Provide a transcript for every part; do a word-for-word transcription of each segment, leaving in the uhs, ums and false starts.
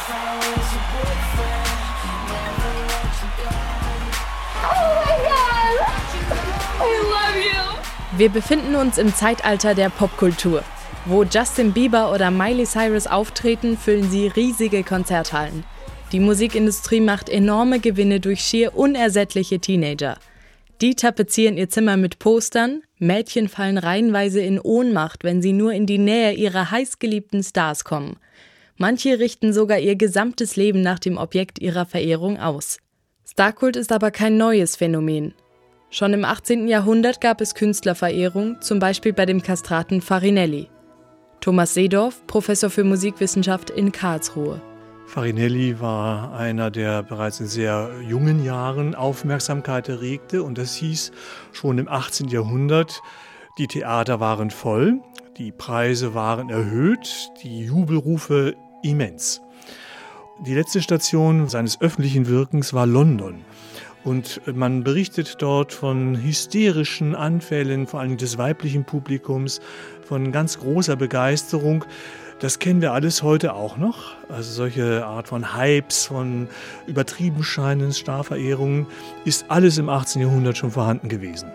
Wir befinden uns im Zeitalter der Popkultur. Wo Justin Bieber oder Miley Cyrus auftreten, füllen sie riesige Konzerthallen. Die Musikindustrie macht enorme Gewinne durch schier unersättliche Teenager. Die tapezieren ihr Zimmer mit Postern, Mädchen fallen reihenweise in Ohnmacht, wenn sie nur in die Nähe ihrer heißgeliebten Stars kommen. Manche richten sogar ihr gesamtes Leben nach dem Objekt ihrer Verehrung aus. Starkult ist aber kein neues Phänomen. Schon im achtzehnten Jahrhundert gab es Künstlerverehrung, zum Beispiel bei dem Kastraten Farinelli. Thomas Seedorf, Professor für Musikwissenschaft in Karlsruhe. Farinelli war einer, der bereits in sehr jungen Jahren Aufmerksamkeit erregte. Und das hieß schon im achtzehnten Jahrhundert, die Theater waren voll, die Preise waren erhöht, die Jubelrufe immens. Die letzte Station seines öffentlichen Wirkens war London. Und man berichtet dort von hysterischen Anfällen, vor allem des weiblichen Publikums, von ganz großer Begeisterung. Das kennen wir alles heute auch noch. Also solche Art von Hypes, von übertrieben scheinenden Starverehrungen, ist alles im achtzehnten Jahrhundert schon vorhanden gewesen.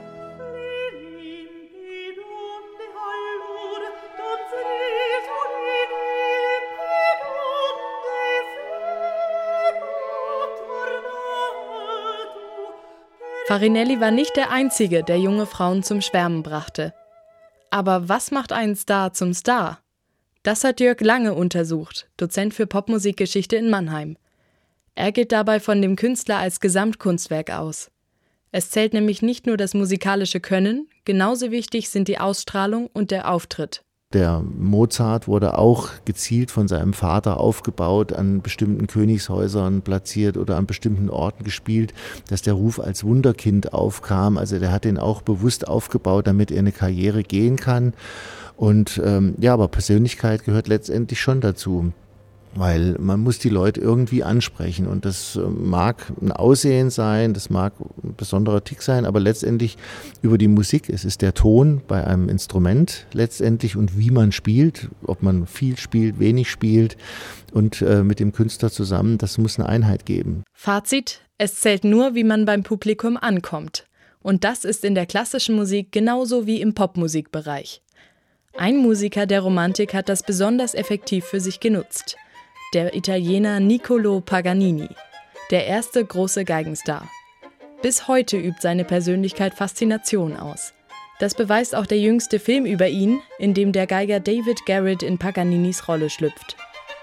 Farinelli war nicht der Einzige, der junge Frauen zum Schwärmen brachte. Aber was macht einen Star zum Star? Das hat Jörg Lange untersucht, Dozent für Popmusikgeschichte in Mannheim. Er geht dabei von dem Künstler als Gesamtkunstwerk aus. Es zählt nämlich nicht nur das musikalische Können, genauso wichtig sind die Ausstrahlung und der Auftritt. Der Mozart wurde auch gezielt von seinem Vater aufgebaut, an bestimmten Königshäusern platziert oder an bestimmten Orten gespielt, dass der Ruf als Wunderkind aufkam. Also der hat ihn auch bewusst aufgebaut, damit er eine Karriere gehen kann. Und ähm, ja, aber Persönlichkeit gehört letztendlich schon dazu. Weil man muss die Leute irgendwie ansprechen und das mag ein Aussehen sein, das mag ein besonderer Tick sein, aber letztendlich über die Musik, es ist der Ton bei einem Instrument letztendlich und wie man spielt, ob man viel spielt, wenig spielt und äh, mit dem Künstler zusammen, das muss eine Einheit geben. Fazit, es zählt nur, wie man beim Publikum ankommt. Und das ist in der klassischen Musik genauso wie im Popmusikbereich. Ein Musiker der Romantik hat das besonders effektiv für sich genutzt. Der Italiener Niccolò Paganini, der erste große Geigenstar. Bis heute übt seine Persönlichkeit Faszination aus. Das beweist auch der jüngste Film über ihn, in dem der Geiger David Garrett in Paganinis Rolle schlüpft.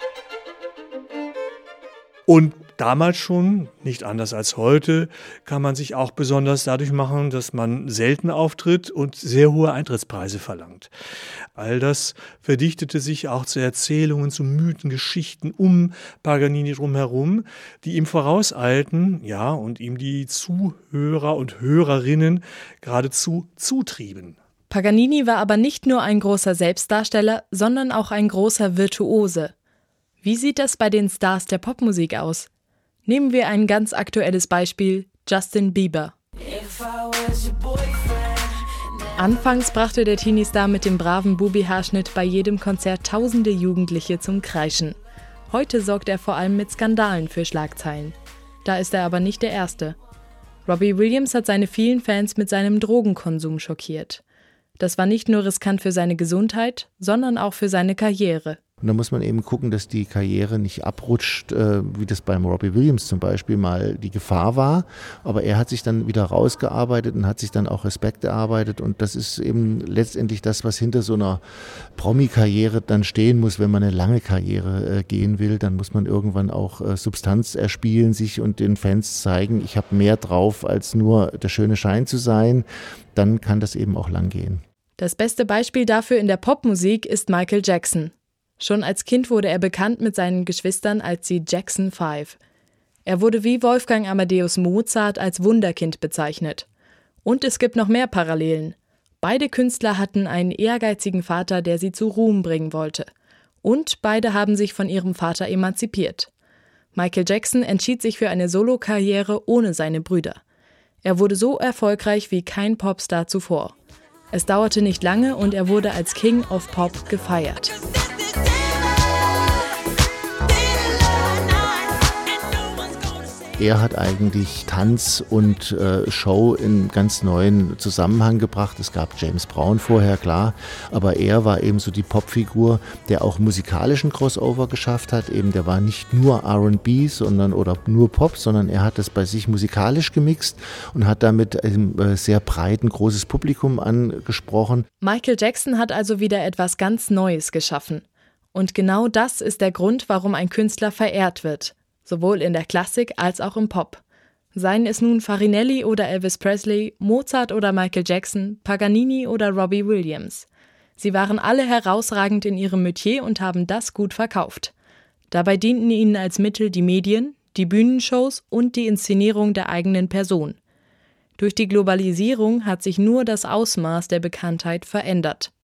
Und damals schon, nicht anders als heute, kann man sich auch besonders dadurch machen, dass man selten auftritt und sehr hohe Eintrittspreise verlangt. All das verdichtete sich auch zu Erzählungen, zu Mythen, Geschichten um Paganini drumherum, die ihm vorauseilten, ja, und ihm die Zuhörer und Hörerinnen geradezu zutrieben. Paganini war aber nicht nur ein großer Selbstdarsteller, sondern auch ein großer Virtuose. Wie sieht das bei den Stars der Popmusik aus? Nehmen wir ein ganz aktuelles Beispiel, Justin Bieber. Anfangs brachte der Teenie-Star mit dem braven Bubi-Haarschnitt bei jedem Konzert tausende Jugendliche zum Kreischen. Heute sorgt er vor allem mit Skandalen für Schlagzeilen. Da ist er aber nicht der Erste. Robbie Williams hat seine vielen Fans mit seinem Drogenkonsum schockiert. Das war nicht nur riskant für seine Gesundheit, sondern auch für seine Karriere. Und da muss man eben gucken, dass die Karriere nicht abrutscht, äh, wie das beim Robbie Williams zum Beispiel mal die Gefahr war. Aber er hat sich dann wieder rausgearbeitet und hat sich dann auch Respekt erarbeitet. Und das ist eben letztendlich das, was hinter so einer Promi-Karriere dann stehen muss. Wenn man eine lange Karriere äh, gehen will, dann muss man irgendwann auch äh, Substanz erspielen, sich und den Fans zeigen, ich habe mehr drauf, als nur der schöne Schein zu sein. Dann kann das eben auch lang gehen. Das beste Beispiel dafür in der Popmusik ist Michael Jackson. Schon als Kind wurde er bekannt mit seinen Geschwistern als die Jackson Five. Er wurde wie Wolfgang Amadeus Mozart als Wunderkind bezeichnet. Und es gibt noch mehr Parallelen. Beide Künstler hatten einen ehrgeizigen Vater, der sie zu Ruhm bringen wollte. Und beide haben sich von ihrem Vater emanzipiert. Michael Jackson entschied sich für eine Solokarriere ohne seine Brüder. Er wurde so erfolgreich wie kein Popstar zuvor. Es dauerte nicht lange und er wurde als King of Pop gefeiert. Er hat eigentlich Tanz und äh, Show in ganz neuen Zusammenhang gebracht. Es gab James Brown vorher, klar, aber er war eben so die Popfigur, der auch musikalischen Crossover geschafft hat. Eben, der war nicht nur R und B, sondern oder nur Pop, sondern er hat das bei sich musikalisch gemixt und hat damit ein äh, sehr breit ein großes Publikum angesprochen. Michael Jackson hat also wieder etwas ganz Neues geschaffen. Und genau das ist der Grund, warum ein Künstler verehrt wird. Sowohl in der Klassik als auch im Pop. Seien es nun Farinelli oder Elvis Presley, Mozart oder Michael Jackson, Paganini oder Robbie Williams. Sie waren alle herausragend in ihrem Metier und haben das gut verkauft. Dabei dienten ihnen als Mittel die Medien, die Bühnenshows und die Inszenierung der eigenen Person. Durch die Globalisierung hat sich nur das Ausmaß der Bekanntheit verändert.